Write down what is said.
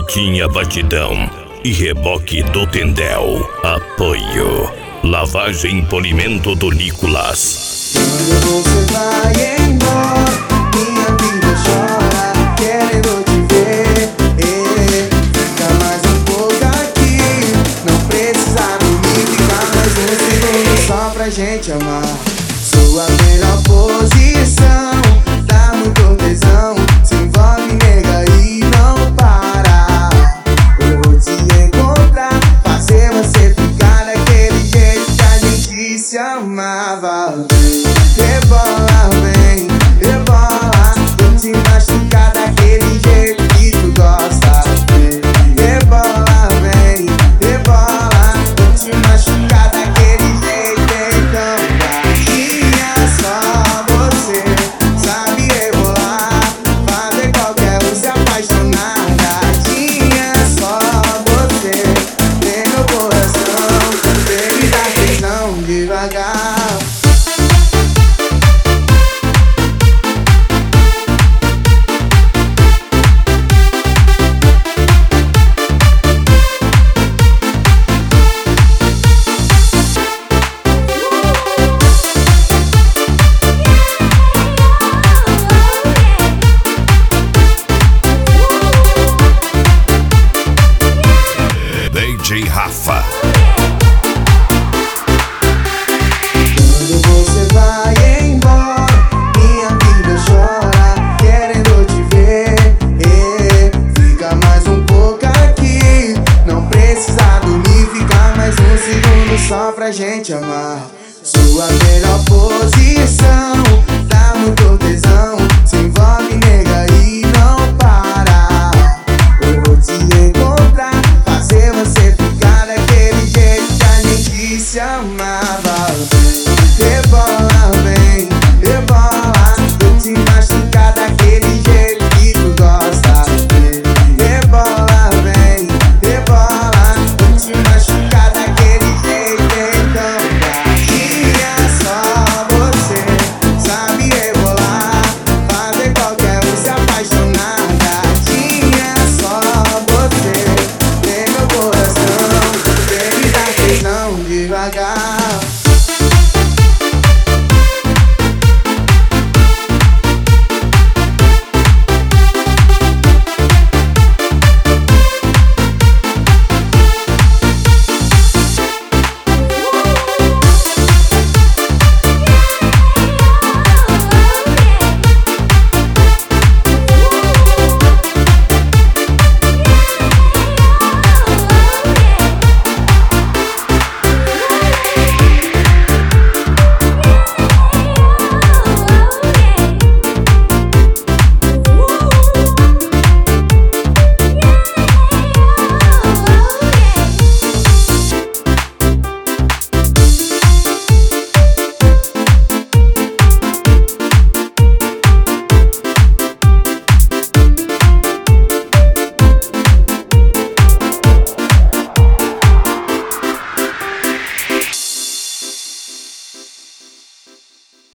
Altinha Batidão e Reboque do Tendel. Apoio Lavagem e Polimento do Nicolas. Quando você vai embora, minha vida chora, querendo te ver. Fica mais um pouco aqui, não precisa dormir, ficar mais um segundo só pra gente amar. Sua melhor posição